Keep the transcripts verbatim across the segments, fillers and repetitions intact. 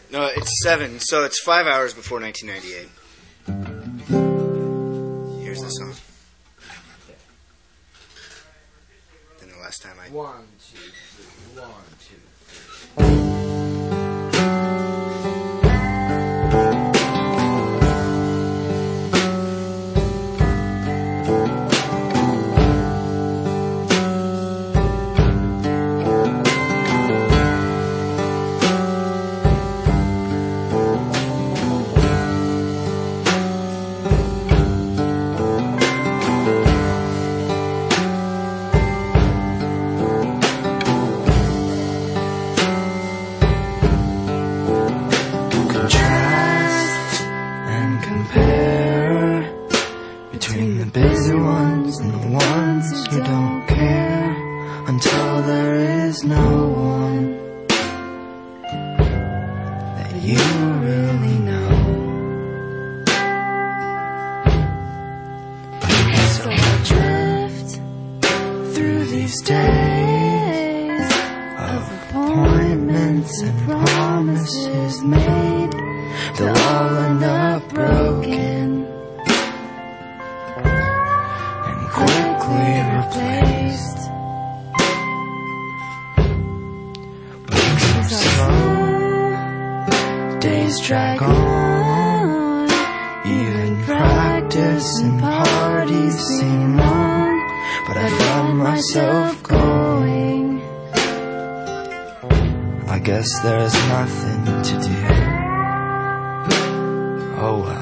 No, it's seven, so it's five hours before nineteen ninety-eight. Here's the song. Then the last time I... One, two, three, one, two, three. Busy ones and the ones who don't care until there is no one that you really know. So I drift through these days of appointments and promises made. They'll all end up broken, quickly replaced. Weeks are slow, days drag on. Even practice and parties seem long, but I found myself going. I guess there's nothing to do. Oh well.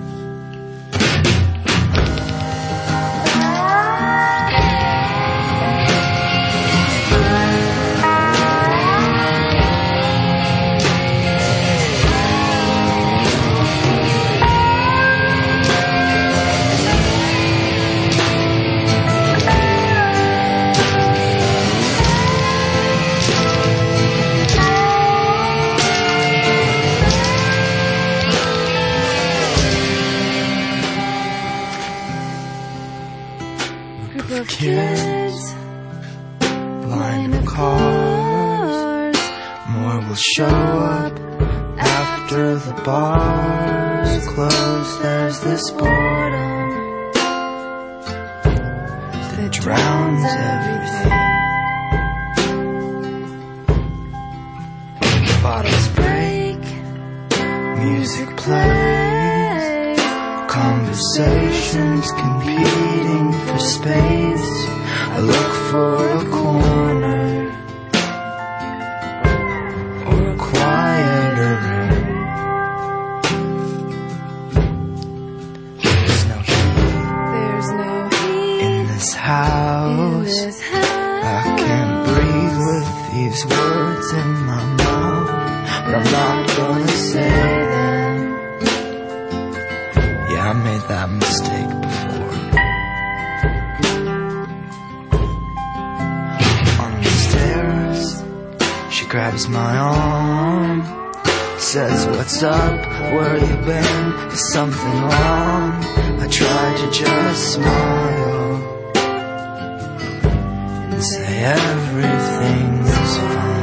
Group of kids, line of cars, more will show up after the bars close. There's this boredom that drowns everything. Bottles break, music plays, conversations competing for space. I look for a corner or a quieter room. There's no heat, There's no heat in this house. in this house. I can't breathe with these words in my mouth, but I'm not gonna say them. Yeah, I made that mistake before. On the stairs, she grabs my arm, says, "What's up? Where you been? Is something wrong?" I try to just smile and say everything's fine.